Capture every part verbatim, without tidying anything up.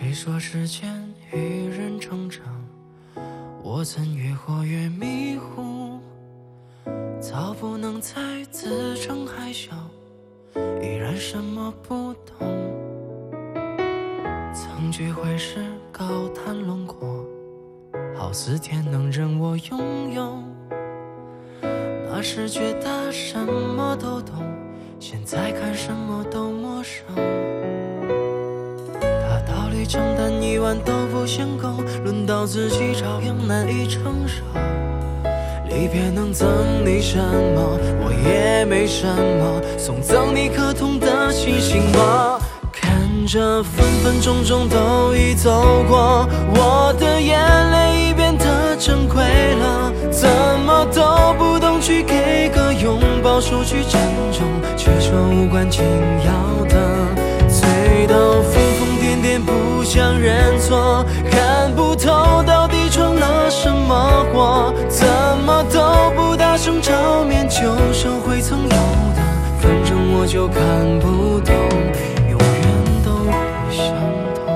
谁说时间与人成长？我曾越活越迷糊，早不能再自称还小，依然什么不懂。曾聚会时高谈轮廓，好似天能任我拥有。那时觉得什么都懂，现在看什么都陌生。大道理承担一万都不嫌够，轮到自己照样难以承受。离别能赠你什么？我也没什么，送赠你可痛的星星吗？看着分分钟钟都已走过，我的眼泪已变得珍贵了，怎么都不懂去给个拥抱，说句珍重，却说无关紧要的。醉到疯疯癫癫不想认错，看不透到底闯了什么祸，怎么都不大声照面旧社会曾有的，反正我就看不懂，永远都不相同。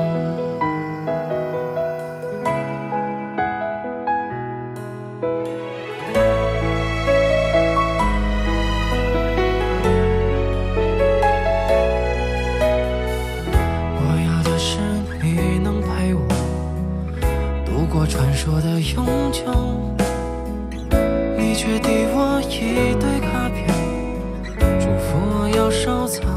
我要的是你能陪我度过传说的永久，你却递我一堆卡片，嘱咐我要收藏。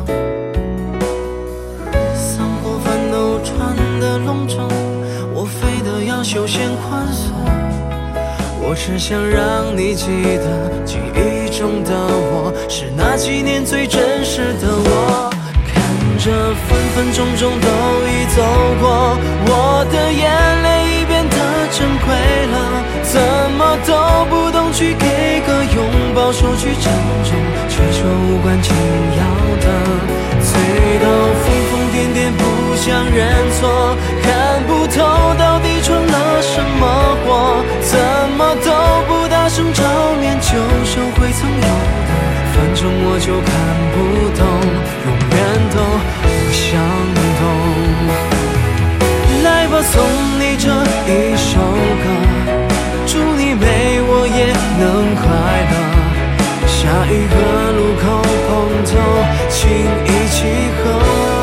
散伙饭都穿得隆重，我非得要休闲宽松。我只想让你记得，记忆中的我是那几年最真实的我。看着分分钟钟都已走过，我的眼泪已变得珍贵了，怎么都不懂去给个拥抱，说句珍重，却说无关紧要的。醉到疯疯癫癫不想认错，看不透到底闯了什么祸，怎么都不大声照面旧社会曾有的，反正我就看不懂，永远都不相同。来吧，送你这一首歌，祝你没我也能快乐。下一个路口碰头，请一起喝。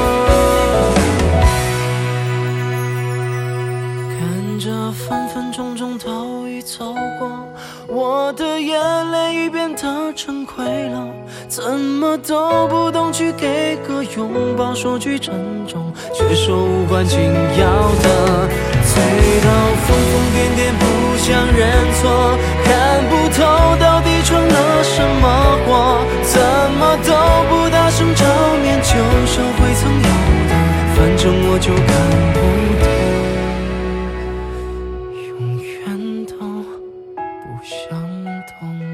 看着分分钟钟都已走过，我的眼泪已变得珍贵了，怎么都不懂去给个拥抱，说句珍重，却说无关紧要的。醉到疯疯癫癫不想认错，看不透到底闯了什么祸，怎么都不大声照面旧社会曾有的，反正我就看不懂，永远都不相同。